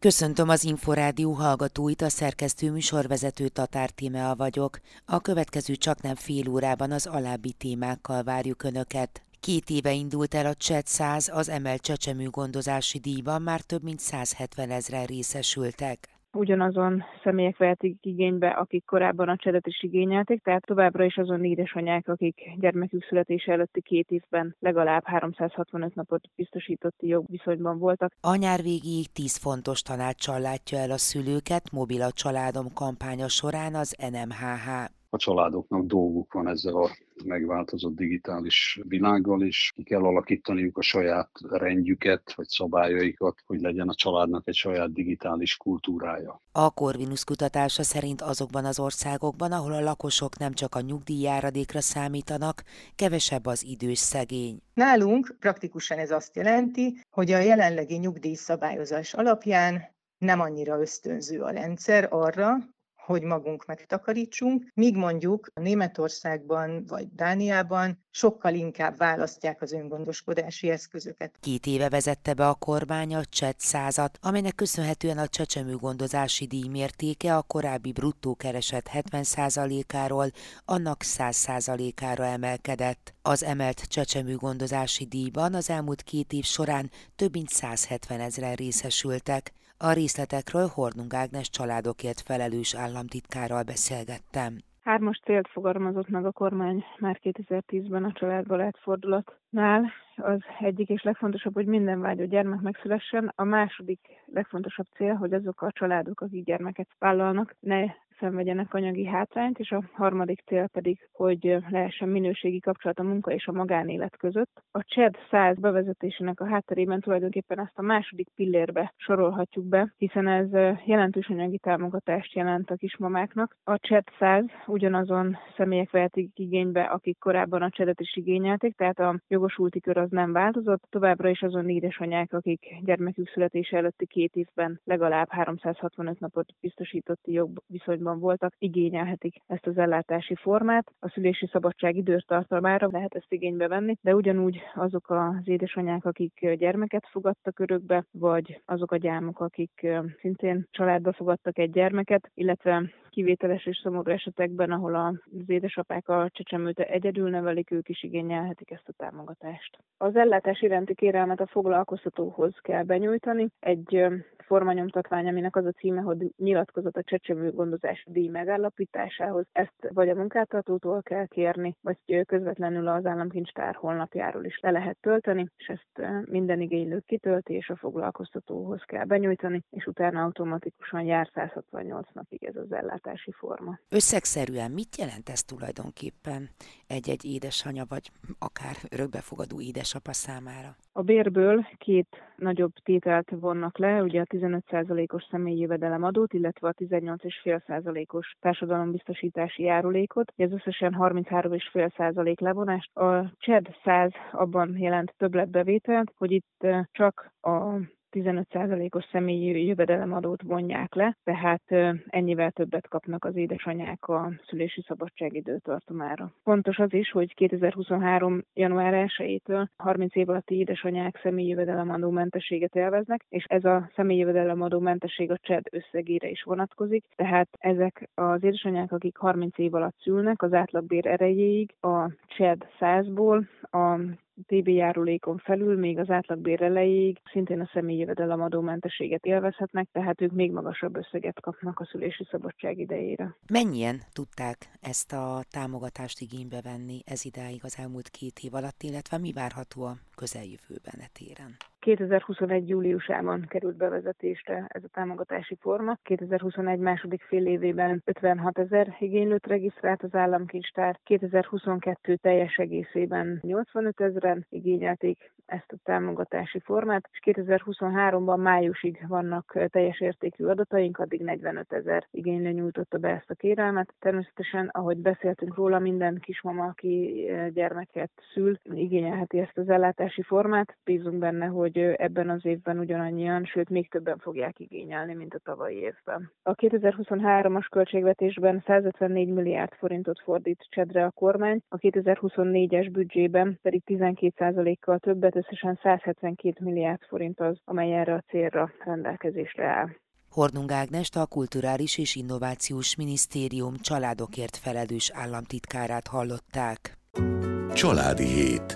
Köszöntöm az Inforádió hallgatóit, a szerkesztő műsorvezető Tatár Tímea vagyok. A következő csaknem fél órában az alábbi témákkal várjuk Önöket. 2 éve indult el a CSED 100, az emelt csecsemőgondozási díjban már több mint 170 000 részesültek. Ugyanazon személyek vehetik igénybe, akik korábban a CSED-et is igényelték, tehát továbbra is azon édesanyák, akik gyermekük születése előtti 2 évben legalább 365 napot biztosítotti jogviszonyban voltak. A nyár végéig 10 fontos tanáccsal látja el a szülőket Mobil a családom kampánya során az NMHH. A családoknak dolguk van ezzel a megváltozott digitális világgal, és ki kell alakítaniuk a saját rendjüket, vagy szabályaikat, hogy legyen a családnak egy saját digitális kultúrája. A Corvinus kutatása szerint azokban az országokban, ahol a lakosok nem csak a nyugdíjjáradékra számítanak, kevesebb az idős szegény. Nálunk praktikusan ez azt jelenti, hogy a jelenlegi nyugdíjszabályozás alapján nem annyira ösztönző a rendszer arra, hogy magunk megtakarítsunk, míg mondjuk Németországban vagy Dániában sokkal inkább választják az öngondoskodási eszközöket. 2 éve vezette be a kormány a CSED 100-at, amelynek köszönhetően a csecsemőgondozási díj mértéke a korábbi bruttó kereset 70%-áról annak 100%-ára emelkedett. Az emelt csecsemőgondozási díjban az elmúlt 2 év során több mint 170 000 részesültek. A részletekről Hornung Ágnes családokért felelős államtitkárral beszélgettem. 3 célt fogalmazott meg a kormány már 2010-ben a családbarát fordulatnál. Az egyik és legfontosabb, hogy minden vágyó gyermek megszülessen. A második legfontosabb cél, hogy azok a családok, akik gyermeket vállalnak, ne szenvedjenek anyagi hátrányt, és a harmadik cél pedig, hogy lehessen minőségi kapcsolat a munka és a magánélet között. A CSED 100 bevezetésének a hátterében tulajdonképpen ezt a második pillérbe sorolhatjuk be, hiszen ez jelentős anyagi támogatást jelent a kismamáknak. A CSED 100 ugyanazon személyek vehetik igénybe, akik korábban a CSED-et is igényelték, tehát a jogosulti kör az nem változott, továbbra is azon édesanyák, akik gyermekük születése előtti 2 évben legalább 365 napot biztosítotti jogviszonyban voltak, igényelhetik ezt az ellátási formát. A szülési szabadság időtartamára lehet ezt igénybe venni, de ugyanúgy azok az édesanyák, akik gyermeket fogadtak örökbe, vagy azok a gyámok, akik szintén családba fogadtak egy gyermeket, illetve kivételes és szomorú esetekben, ahol az édesapák a csecsemőt egyedül nevelik, ők is igényelhetik ezt a támogatást. Az ellátás iránti kérelmet a foglalkoztatóhoz kell benyújtani. Egy formanyomtatvány, aminek az a címe, hogy nyilatkozat a csecsemőgondozási díj megállapításához. Ezt vagy a munkáltatótól kell kérni, vagy közvetlenül az államkincstár honlapjáról is le lehet tölteni, és ezt minden igénylő kitölti, és a foglalkoztatóhoz kell benyújtani, és utána automatikusan jár 168 napig ez az ellátási forma. Összegszerűen mit jelent ez tulajdonképpen egy édesanya, vagy akár örökbefogadó édesapa számára? A bérből 2 nagyobb tételt vonnak le, ugye a 15%-os személyi jövedelemadót, illetve a 18,5%-os társadalombiztosítási járulékot, ez összesen 33,5% levonást. A CSED 100 abban jelent többletbevételt, hogy itt csak a 15%-os személyi jövedelemadót vonják le, tehát ennyivel többet kapnak az édesanyák a szülési szabadság időtartamára. Fontos az is, hogy 2023. január 1-től 30 év alatti édesanyák személyi jövedelemadó mentességet élveznek, és ez a személyi jövedelemadó mentesség a CSED összegére is vonatkozik, tehát ezek az édesanyák, akik 30 év alatt szülnek, az átlagbér erejéig a CSED 100-ból a TB járulékon felül még az átlagbér elejéig szintén a személyi jövedelemadó mentességet élvezhetnek, tehát ők még magasabb összeget kapnak a szülési szabadság idejére. Mennyien tudták ezt a támogatást igénybe venni ez idáig az elmúlt 2 év alatt, illetve mi várható a közeljövőben e téren? 2021. júliusában került bevezetésre ez a támogatási forma. 2021 második fél évében 56 000 igénylőt regisztrált az államkincstár, 2022 teljes egészében 85 000-en igényelték ezt a támogatási formát, és 2023-ban májusig vannak teljes értékű adataink, addig 45 000 igénylő nyújtotta be ezt a kérelmet. Természetesen, ahogy beszéltünk róla, minden kismama, aki gyermeket szül, igényelheti ezt az ellátási formát. Bízunk benne, hogy hogy ebben az évben ugyanannyian, sőt még többen fogják igényelni, mint a tavalyi évben. A 2023-as költségvetésben 154 milliárd forintot fordít csedre a kormány, a 2024-es büdzsében pedig 12%-kal többet, összesen 172 milliárd forint az, amely erre a célra rendelkezésre áll. Hornung Ágnest, a Kulturális és Innovációs Minisztérium családokért felelős államtitkárát hallották. Családi hét.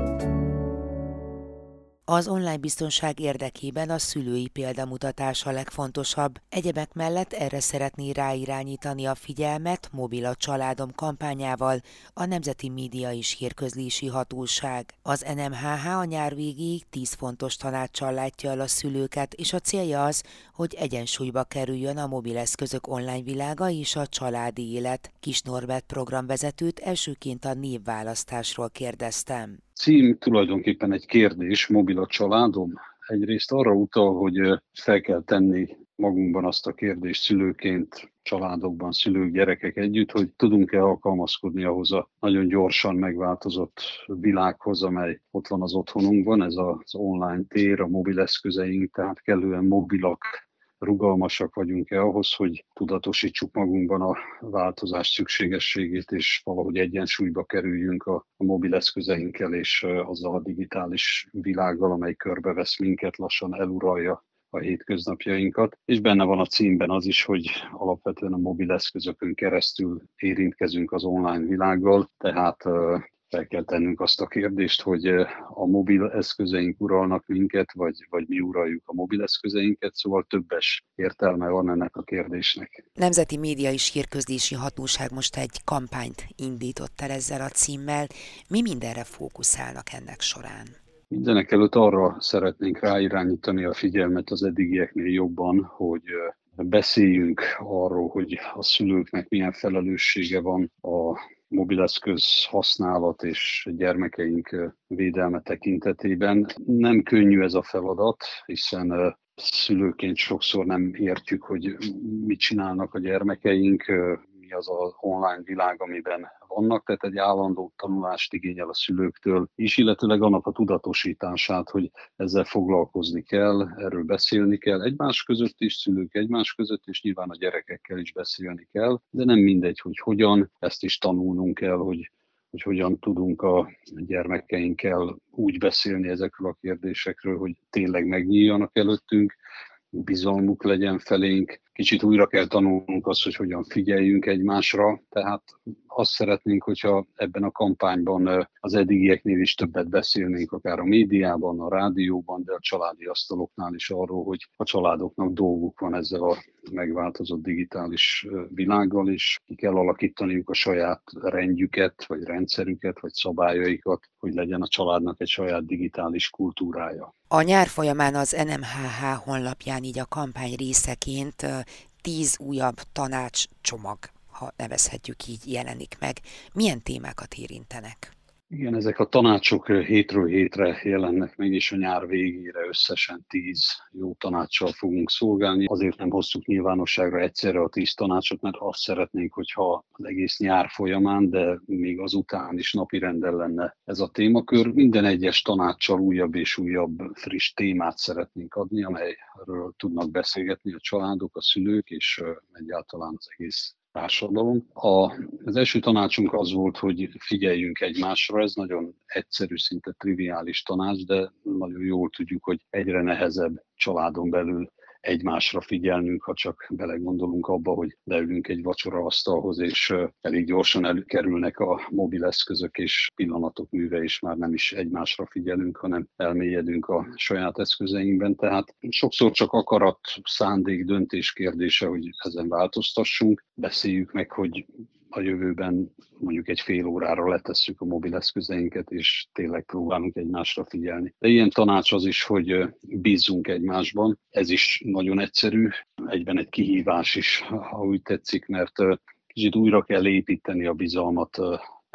Az online biztonság érdekében a szülői példamutatás a legfontosabb. Egyebek mellett erre szeretné ráirányítani a figyelmet Mobil a családom kampányával a Nemzeti Média és Hírközlési Hatóság. Az NMHH a nyár végéig 10 fontos tanáccsal látja el a szülőket, és a célja az, hogy egyensúlyba kerüljön a mobileszközök online világa és a családi élet. Kis Norbert programvezetőt elsőként a névválasztásról kérdeztem. Cím tulajdonképpen egy kérdés, Mobil a családom. Egyrészt arra utal, hogy fel kell tenni magunkban azt a kérdést szülőként, családokban, szülők, gyerekek együtt, hogy tudunk-e alkalmazkodni ahhoz a nagyon gyorsan megváltozott világhoz, amely ott van az otthonunkban, ez az online tér, a mobileszközeink, tehát kellően mobilak, rugalmasak vagyunk-e ahhoz, hogy tudatosítsuk magunkban a változás szükségességét, és valahogy egyensúlyba kerüljünk a mobileszközeinkkel és azzal a digitális világgal, amely körbevesz minket, lassan eluralja a hétköznapjainkat. És benne van a címben az is, hogy alapvetően a mobileszközökön keresztül érintkezünk az online világgal, tehát fel kell tennünk azt a kérdést, hogy a mobil eszközeink uralnak minket, vagy mi uraljuk a mobil eszközeinket, szóval többes értelme van ennek a kérdésnek. Nemzeti Média és Hírközlési Hatóság most egy kampányt indított el ezzel a címmel. Mi mindenre fókuszálnak ennek során? Mindenek előtt arra szeretnénk ráirányítani a figyelmet az eddigieknél jobban, hogy beszéljünk arról, hogy a szülőknek milyen felelőssége van a mobileszköz használat és gyermekeink védelme tekintetében. Nem könnyű ez a feladat, hiszen szülőként sokszor nem értjük, hogy mit csinálnak a gyermekeink, mi az az online világ, amiben vannak, tehát egy állandó tanulást igényel a szülőktől is, illetőleg annak a tudatosítását, hogy ezzel foglalkozni kell, erről beszélni kell egymás között is, szülők egymás között, és nyilván a gyerekekkel is beszélni kell, de nem mindegy, hogy hogyan, ezt is tanulnunk kell, hogy hogyan tudunk a gyermekeinkkel úgy beszélni ezekről a kérdésekről, hogy tényleg megnyíljanak előttünk, bizalmuk legyen felénk. Kicsit újra kell tanulnunk azt, hogy hogyan figyeljünk egymásra, tehát azt szeretnénk, hogyha ebben a kampányban az eddigieknél is többet beszélnénk, akár a médiában, a rádióban, de a családi asztaloknál is arról, hogy a családoknak dolguk van ezzel a megváltozott digitális világgal, és ki kell alakítaniuk a saját rendjüket, vagy rendszerüket, vagy szabályaikat, hogy legyen a családnak egy saját digitális kultúrája. A nyár folyamán az NMHH honlapján így a kampány részeként 10 újabb tanácscsomag, ha nevezhetjük így, jelenik meg. Milyen témákat érintenek? Igen, ezek a tanácsok hétről hétre jelennek meg, és a nyár végére összesen 10 jó tanácssal fogunk szolgálni. Azért nem hoztuk nyilvánosságra egyszerre a 10 tanácsot, mert azt szeretnénk, hogyha az egész nyár folyamán, de még azután is napirenden lenne ez a témakör. Minden egyes tanácssal újabb és újabb friss témát szeretnénk adni, amelyről tudnak beszélgetni a családok, a szülők és egyáltalán az egész társadalom. Az első tanácsunk az volt, hogy figyeljünk egymásra, ez nagyon egyszerű, szinte triviális tanács, de nagyon jól tudjuk, hogy egyre nehezebb családon belül egymásra figyelnünk, ha csak belegondolunk abba, hogy leülünk egy vacsoraasztalhoz, és elég gyorsan előkerülnek a mobileszközök, és pillanatok műve, és már nem is egymásra figyelünk, hanem elmélyedünk a saját eszközeinkben. Tehát sokszor csak akarat, szándék, döntés kérdése, hogy ezen változtassunk. Beszéljük meg, hogy a jövőben mondjuk egy fél órára letesszük a mobileszközeinket, és tényleg próbálunk egymásra figyelni. De ilyen tanács az is, hogy bízzunk egymásban. Ez is nagyon egyszerű, egyben egy kihívás is, ha úgy tetszik, mert kicsit újra kell építeni a bizalmat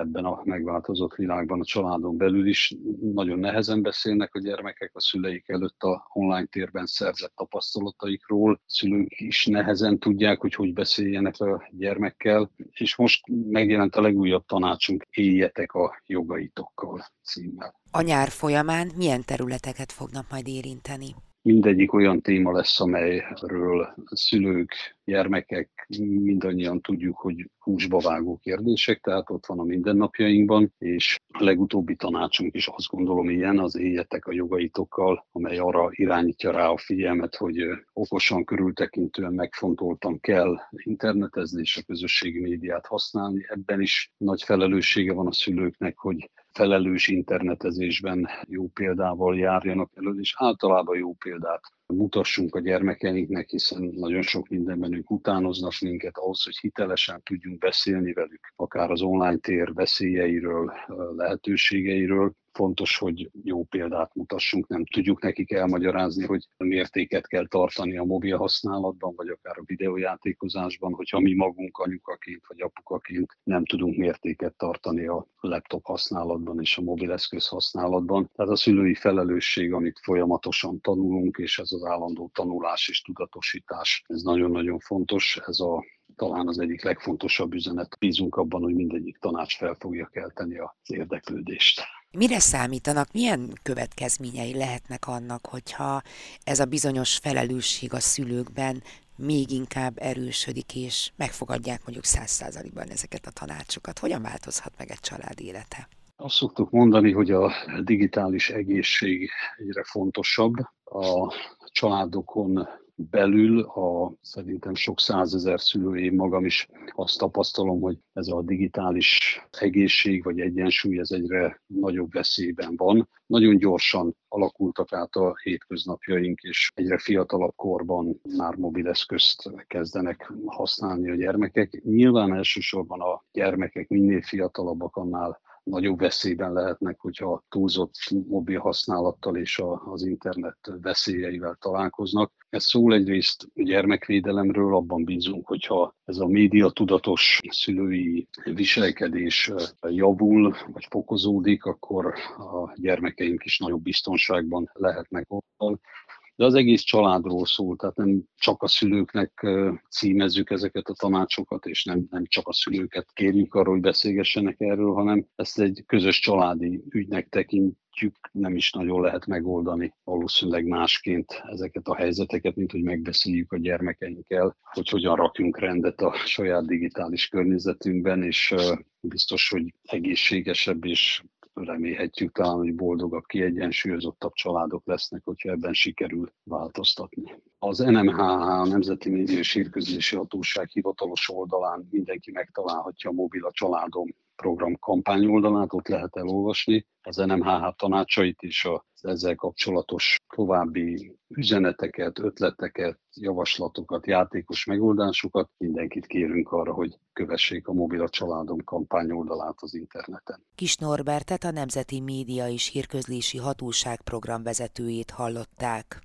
ebben a megváltozott világban a családon belül is nagyon nehezen beszélnek a gyermekek a szüleik előtt a online térben szerzett tapasztalataikról. A szülők is nehezen tudják, hogy beszéljenek a gyermekkel, és most megjelent a legújabb tanácsunk, éljetek a jogaitokkal címmel. A nyár folyamán milyen területeket fognak majd érinteni? Mindegyik olyan téma lesz, amelyről szülők, gyermekek, mindannyian tudjuk, hogy húsba vágó kérdések, tehát ott van a mindennapjainkban, és a legutóbbi tanácsunk is azt gondolom ilyen, az éljetek a jogaitokkal, amely arra irányítja rá a figyelmet, hogy okosan, körültekintően, megfontoltan kell internetezni és a közösségi médiát használni. Ebben is nagy felelőssége van a szülőknek, hogy felelős internetezésben jó példával járjanak elő, és általában jó példát mutassunk a gyermekeinknek, hiszen nagyon sok mindenben ők utánoznak minket ahhoz, hogy hitelesen tudjunk beszélni velük, akár az online tér veszélyeiről, lehetőségeiről. Fontos, hogy jó példát mutassunk, nem tudjuk nekik elmagyarázni, hogy mértéket kell tartani a mobil használatban, vagy akár a videójátékozásban, hogyha mi magunk anyukaként vagy apukaként nem tudunk mértéket tartani a laptop használatban és a mobileszköz használatban. Tehát a szülői felelősség, amit folyamatosan tanulunk, és ez az állandó tanulás és tudatosítás, ez nagyon-nagyon fontos. Ez talán az egyik legfontosabb üzenet. Bízunk abban, hogy mindegyik tanács fel fogja kelteni az érdeklődést. Mire számítanak, milyen következményei lehetnek annak, hogyha ez a bizonyos felelősség a szülőkben még inkább erősödik, és megfogadják mondjuk 100%-ban ezeket a tanácsokat? Hogyan változhat meg egy család élete? Azt szoktuk mondani, hogy a digitális egészség egyre fontosabb. A családokon belül szerintem sok százezer szülő, én magam is azt tapasztalom, hogy ez a digitális egészség vagy egyensúly ez egyre nagyobb veszélyben van. Nagyon gyorsan alakultak át a hétköznapjaink, és egyre fiatalabb korban már mobileszközt kezdenek használni a gyermekek. Nyilván elsősorban a gyermekek minél fiatalabbak, annál nagyobb veszélyben lehetnek, hogyha túlzott mobil használattal és az internet veszélyeivel találkoznak. Ez szól egyrészt gyermekvédelemről, abban bízunk, hogyha ez a médiatudatos szülői viselkedés javul, vagy fokozódik, akkor a gyermekeink is nagyobb biztonságban lehetnek otthon. De az egész családról szól, tehát nem csak a szülőknek címezzük ezeket a tanácsokat, és nem csak a szülőket kérjük arról, hogy beszélgessenek erről, hanem ezt egy közös családi ügynek tekintjük, nem is nagyon lehet megoldani valószínűleg másként ezeket a helyzeteket, mint hogy megbeszéljük a gyermekeinkkel, hogy hogyan rakjunk rendet a saját digitális környezetünkben, és biztos, hogy egészségesebb és remélhetjük talán, hogy boldogabb, kiegyensúlyozottabb családok lesznek, hogyha ebben sikerül változtatni. Az NMHH, Nemzeti Média és Hírközlési Hatóság hivatalos oldalán mindenki megtalálhatja a Mobil a családom program kampányoldalát, ott lehet elolvasni az NMHH tanácsait és az ezzel kapcsolatos további üzeneteket, ötleteket, javaslatokat, játékos megoldásokat. Mindenkit kérünk arra, hogy kövessék a Mobil a családom kampányoldalát az interneten. Kis Norbertet, a Nemzeti Média és Hírközlési Hatóság programvezetőjét hallották.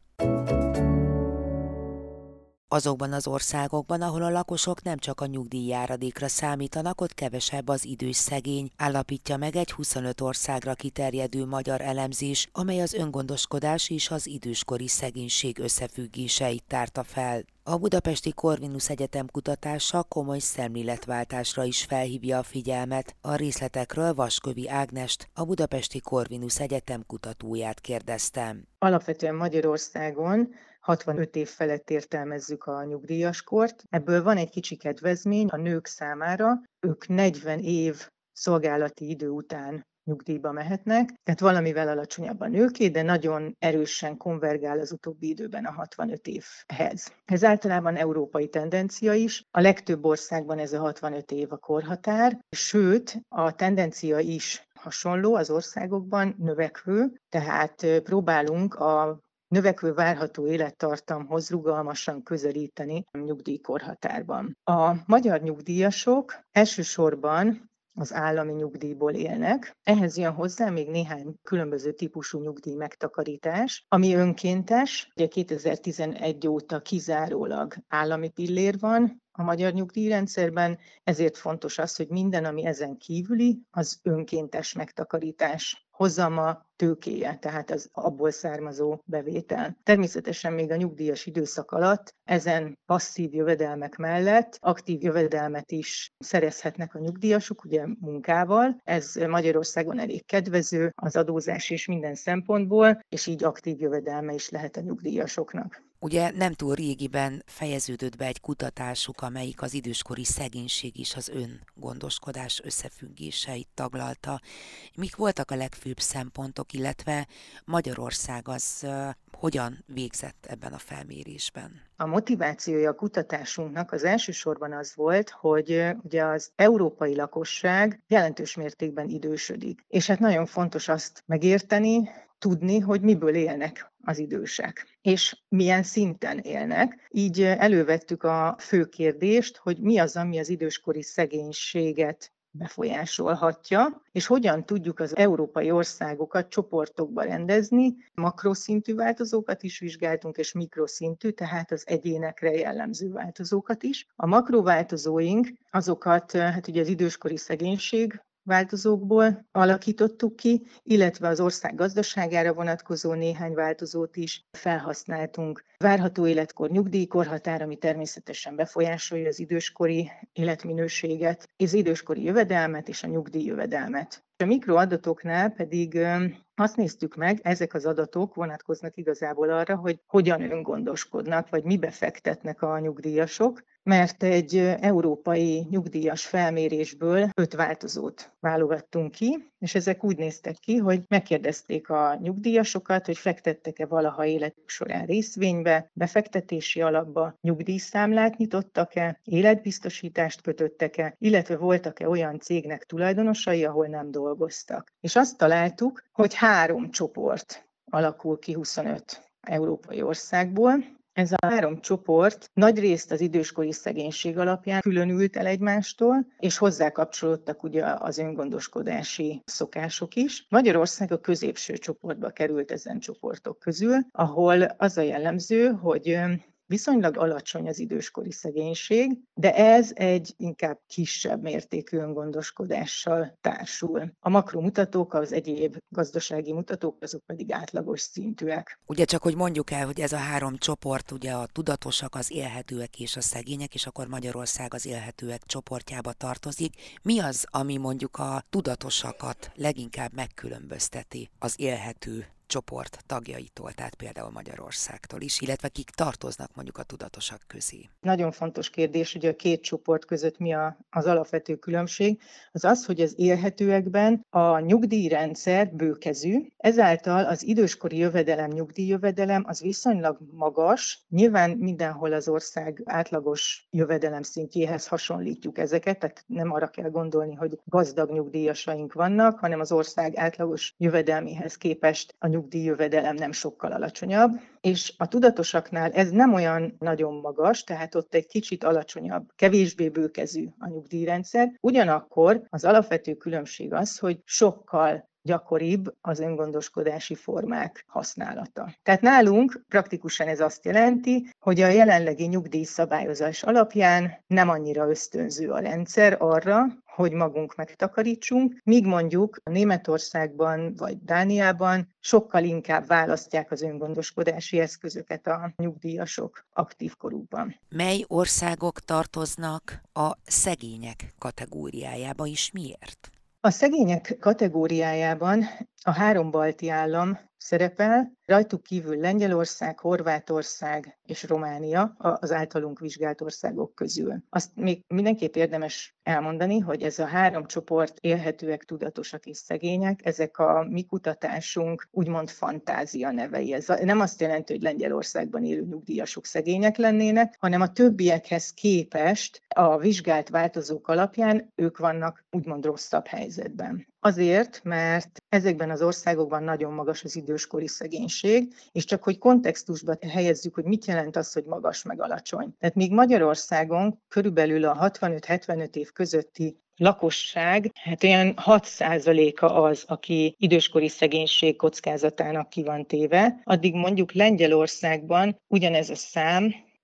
Azokban az országokban, ahol a lakosok nem csak a nyugdíjjáradékra számítanak, ott kevesebb az idős szegény, állapítja meg egy 25 országra kiterjedő magyar elemzés, amely az öngondoskodás és az időskori szegénység összefüggéseit tárta fel. A Budapesti Corvinus Egyetem kutatása komoly szemléletváltásra is felhívja a figyelmet. A részletekről Vaskövi Ágnest, a Budapesti Corvinus Egyetem kutatóját kérdeztem. Alapvetően Magyarországon 65 év felett értelmezzük a nyugdíjaskort. Ebből van egy kicsi kedvezmény a nők számára. Ők 40 év szolgálati idő után nyugdíjba mehetnek, tehát valamivel alacsonyabb a nőké, de nagyon erősen konvergál az utóbbi időben a 65 évhez. Ez általában európai tendencia is. A legtöbb országban ez a 65 év a korhatár, sőt a tendencia is hasonló az országokban, növekvő, tehát próbálunk a növekvő várható élettartamhoz rugalmasan közelíteni a nyugdíjkorhatárban. A magyar nyugdíjasok elsősorban az állami nyugdíjból élnek. Ehhez jön hozzá még néhány különböző típusú nyugdíj megtakarítás, ami önkéntes. Ugye 2011 óta kizárólag állami pillér van, a magyar nyugdíjrendszerben, ezért fontos az, hogy minden, ami ezen kívüli, az önkéntes megtakarítás. Hozama, tőkéje, tehát az abból származó bevétel. Természetesen még a nyugdíjas időszak alatt ezen passzív jövedelmek mellett aktív jövedelmet is szerezhetnek a nyugdíjasok, ugye munkával. Ez Magyarországon elég kedvező az adózás és minden szempontból, és így aktív jövedelme is lehet a nyugdíjasoknak. Ugye nem túl régiben fejeződött be egy kutatásuk, amelyik az időskori szegénység és az öngondoskodás összefüggéseit taglalta. Mik voltak a legfőbb szempontok, illetve Magyarország az hogyan végzett ebben a felmérésben? A motivációja a kutatásunknak az elsősorban az volt, hogy ugye az európai lakosság jelentős mértékben idősödik. És hát nagyon fontos azt megérteni, tudni, hogy miből élnek az idősek, és milyen szinten élnek. Így elővettük a fő kérdést, hogy mi az, ami az időskori szegénységet befolyásolhatja, és hogyan tudjuk az európai országokat csoportokba rendezni. Makroszintű változókat is vizsgáltunk, és mikroszintű, tehát az egyénekre jellemző változókat is. A makrováltozóink azokat, hát ugye az időskori szegénység változókból alakítottuk ki, illetve az ország gazdaságára vonatkozó néhány változót is felhasználtunk. Várható életkor, nyugdíjkorhatár, ami természetesen befolyásolja az időskori életminőséget, az időskori jövedelmet és a nyugdíjjövedelmet. A mikroadatoknál pedig azt néztük meg, ezek az adatok vonatkoznak igazából arra, hogy hogyan öngondoskodnak, vagy mibe fektetnek a nyugdíjasok, mert egy európai nyugdíjas felmérésből 5 változót válogattunk ki, és ezek úgy néztek ki, hogy megkérdezték a nyugdíjasokat, hogy fektettek-e valaha életük során részvénybe, befektetési alapba, nyugdíjszámlát nyitottak-e, életbiztosítást kötöttek-e, illetve voltak-e olyan cégnek tulajdonosai, ahol nem dolgoztak. És azt találtuk, hogy 3 csoport alakul ki 25 európai országból. Ez a 3 csoport nagyrészt az időskori szegénység alapján különült el egymástól, és hozzá kapcsolódtak ugye az öngondoskodási szokások is. Magyarország a középső csoportba került ezen csoportok közül, ahol az a jellemző, hogy viszonylag alacsony az időskori szegénység, de ez egy inkább kisebb mértékű öngondoskodással társul. A makromutatók, az egyéb gazdasági mutatók, azok pedig átlagos szintűek. Ugye csak, hogy mondjuk el, hogy ez a 3 csoport, ugye a tudatosak, az élhetőek és a szegények, és akkor Magyarország az élhetőek csoportjába tartozik. Mi az, ami mondjuk a tudatosakat leginkább megkülönbözteti az élhető csoport tagjaitól, tehát például Magyarországtól is, illetve kik tartoznak mondjuk a tudatosak közé? Nagyon fontos kérdés, hogy a 2 csoport között mi az alapvető különbség, az az, hogy az élhetőekben a nyugdíjrendszer bőkezű, ezáltal az időskori jövedelem, nyugdíjjövedelem az viszonylag magas, nyilván mindenhol az ország átlagos jövedelem szintjéhez hasonlítjuk ezeket, tehát nem arra kell gondolni, hogy gazdag nyugdíjasaink vannak, hanem az ország átlagos jövedelméhez képest a nyugdíjjövedelem nem sokkal alacsonyabb, és a tudatosaknál ez nem olyan nagyon magas, tehát ott egy kicsit alacsonyabb, kevésbé bőkezű a nyugdíjrendszer. Ugyanakkor az alapvető különbség az, hogy sokkal gyakoribb az öngondoskodási formák használata. Tehát nálunk praktikusan ez azt jelenti, hogy a jelenlegi nyugdíjszabályozás alapján nem annyira ösztönző a rendszer arra, hogy magunk megtakarítsunk, míg mondjuk Németországban vagy Dániában sokkal inkább választják az öngondoskodási eszközöket a nyugdíjasok aktív korukban. Mely országok tartoznak a szegények kategóriájába, és miért? A szegények kategóriájában a 3 balti állam szerepel, rajtuk kívül Lengyelország, Horvátország és Románia az általunk vizsgált országok közül. Azt még mindenképp érdemes elmondani, hogy ez a 3 csoport, élhetőek, tudatosak és szegények, ezek a mi kutatásunk úgymond fantázia nevei. Ez nem azt jelenti, hogy Lengyelországban élő nyugdíjasok szegények lennének, hanem a többiekhez képest a vizsgált változók alapján ők vannak úgymond rosszabb helyzetben. Azért, mert ezekben az országokban nagyon magas az időskori szegénység, és csak hogy kontextusba helyezzük, hogy mit jelent az, hogy magas meg alacsony. Tehát míg Magyarországon körülbelül a 65-75 év közötti lakosság, hát olyan 6%-a az, aki időskori szegénység kockázatának ki van téve, addig mondjuk Lengyelországban ugyanez a szám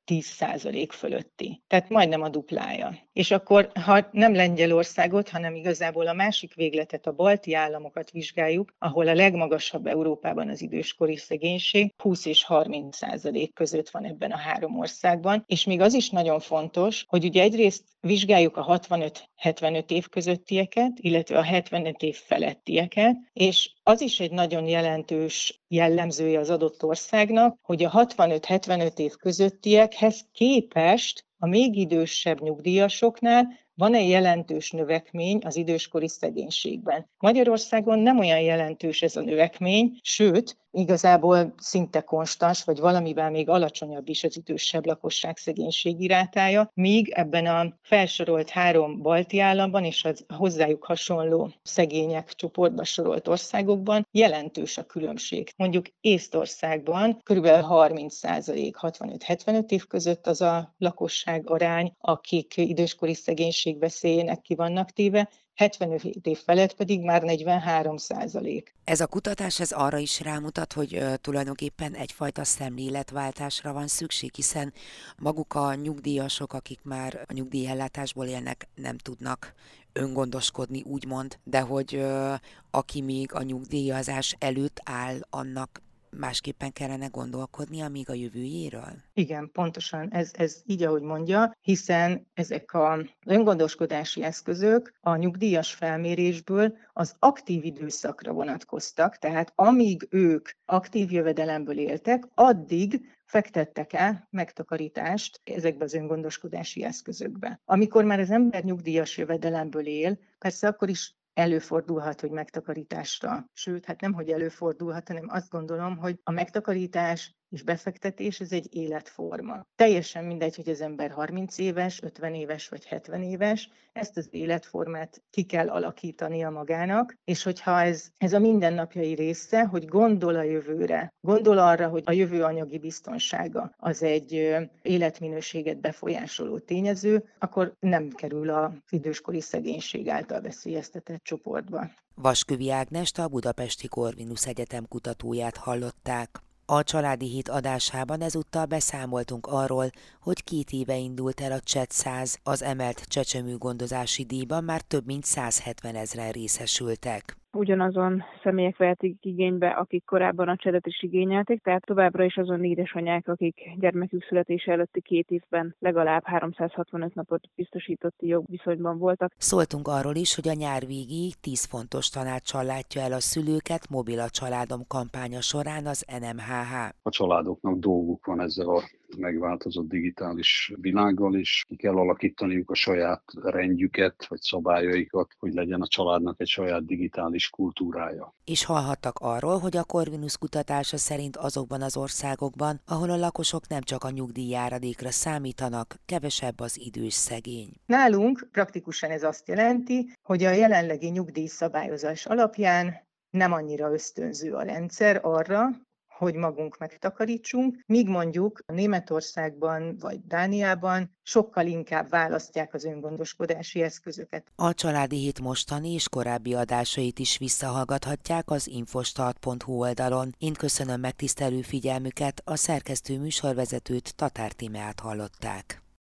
10% fölötti. Tehát majdnem a duplája. És akkor, ha nem Lengyelországot, hanem igazából a másik végletet, a balti államokat vizsgáljuk, ahol a legmagasabb Európában az időskori szegénység, 20 és 30% között van ebben a 3 országban. És még az is nagyon fontos, hogy ugye egyrészt vizsgáljuk a 65-75 év közöttieket, illetve a 75 év felettieket, és az is egy nagyon jelentős jellemzője az adott országnak, hogy a 65-75 év közöttiekhez képest a még idősebb nyugdíjasoknál van egy jelentős növekmény az időskori szegénységben. Magyarországon nem olyan jelentős ez a növekmény, sőt, igazából szinte konstans, vagy valamivel még alacsonyabb is az idősebb lakosság szegénységi rátája, míg ebben a felsorolt 3 balti államban és az hozzájuk hasonló szegények csoportba sorolt országokban jelentős a különbség. Mondjuk Észtországban kb. 30% 65-75 év között az a lakosság arány, akik időskori szegénység veszélyének ki vannak téve, 75 év felett pedig már 43%. Ez a kutatás ez arra is rámutat, hogy tulajdonképpen egyfajta szemléletváltásra van szükség, hiszen maguk a nyugdíjasok, akik már a nyugdíjellátásból élnek, nem tudnak öngondoskodni, úgymond, de hogy aki még a nyugdíjazás előtt áll, annak másképpen kellene gondolkodnia még a jövőjéről? Igen, pontosan ez így, ahogy mondja, hiszen ezek az öngondoskodási eszközök a nyugdíjas felmérésből az aktív időszakra vonatkoztak, tehát amíg ők aktív jövedelemből éltek, addig fektettek el megtakarítást ezekbe az öngondoskodási eszközökbe. Amikor már az ember nyugdíjas jövedelemből él, persze akkor is előfordulhat, hogy megtakarításra. Sőt, hát nem, hogy előfordulhat, hanem azt gondolom, hogy a megtakarítás és befektetés ez egy életforma. Teljesen mindegy, hogy az ember 30 éves, 50 éves vagy 70 éves, ezt az életformát ki kell alakítania magának, és hogyha ez a mindennapjai része, hogy gondol a jövőre, gondol arra, hogy a jövő anyagi biztonsága az egy életminőséget befolyásoló tényező, akkor nem kerül az időskori szegénység által veszélyeztetett csoportba. Vaskövi Ágnest, a Budapesti Corvinus Egyetem kutatóját hallották. A Családi Hét adásában ezúttal beszámoltunk arról, hogy 2 éve indult el a CSED 100, az emelt csecsemőgondozási díjban már több mint 170 000 részesültek. Ugyanazon személyek vehetik igénybe, akik korábban a CSED-et is igényelték, tehát továbbra is azon édesanyák, akik gyermekük születése előtti 2 évben legalább 365 napot biztosítotti jogviszonyban voltak. Szóltunk arról is, hogy a nyár végéig 10 fontos tanáccsal látja el a szülőket Mobil a családom kampánya során az NMHH. A családoknak dolguk van ezzel a megváltozott digitális világgal, és ki kell alakítaniuk a saját rendjüket, vagy szabályaikat, hogy legyen a családnak egy saját digitális kultúrája. És hallhattak arról, hogy a Corvinus kutatása szerint azokban az országokban, ahol a lakosok nem csak a nyugdíjjáradékra számítanak, kevesebb az idős szegény. Nálunk praktikusan ez azt jelenti, hogy a jelenlegi nyugdíjszabályozás alapján nem annyira ösztönző a rendszer arra, hogy magunk megtakarítsunk, míg mondjuk Németországban vagy Dániában sokkal inkább választják az öngondoskodási eszközöket. A Családi Hét mostani és korábbi adásait is visszahallgathatják az infostart.hu oldalon. Én köszönöm megtisztelő figyelmüket, a szerkesztő műsorvezetőt, Tatár Tímeát hallották.